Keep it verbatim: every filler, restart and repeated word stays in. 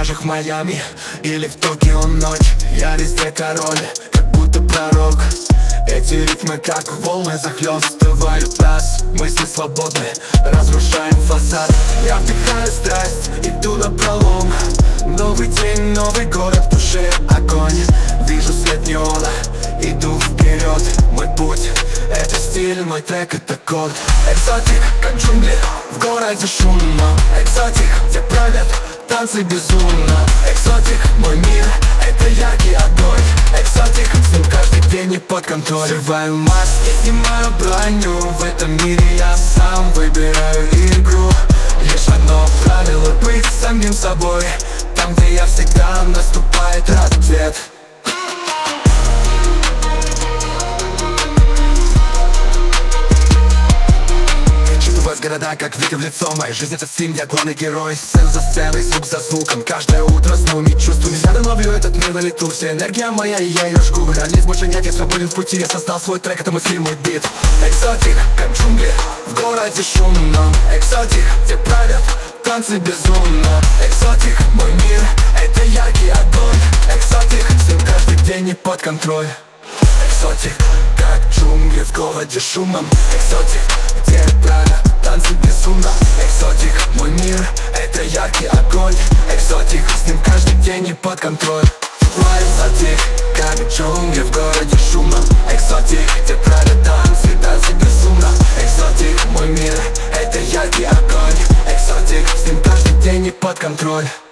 пляжах Майами или в Токио ночь. Я везде король, как будто пророк. Эти ритмы как волны захлестывают нас. Мысли свободны, разрушаем фасад. Я вдыхаю страсть, иду на пролом. Новый день, новый город, в душе огонь. Вижу свет неона, иду вперед. Мой путь — это стиль, мой трек — это код. Экзотик, как джунгли, в городе шумно. Экзотик, где правят танцы безумно. Экзотик, мой мир — это яркий огонь. Экзотик, с ним каждый день не под контроль. Срываю маски, снимаю броню. В этом мире я сам выбираю игру. Лишь одно правило — быть самим собой. Там, где я всегда, наступает рассвет. Города, как ветер в лицо, моя жизнь — это стиль, я главный герой. Сцена за сценой, звук за звуком, каждое утро с новыми чувствами. Рядом ловлю этот мир на лету, вся энергия моя, и я ее жгу. Реальность больше нет, я свободен в пути, я создал свой трек, это мой стиль, мой бит. Экзотик, как джунгли, в городе шумно. Экзотик, где правят танцы безумно. Экзотик, мой мир — это яркий огонь. Экзотик, с ним каждый день не под контроль. Экзотик, как джунгли в городе шумом. Экзотик, где правят танцы безумно. Экзотик, мой мир — это яркий огонь. Экзотик, с ним каждый день не под контроль. Экзотик, как джунгли в городе шумом. Экзотик, где правят танцы, танцы безумно. Экзотик, мой мир — это яркий огонь. Экзотик, с ним каждый день не под контроль.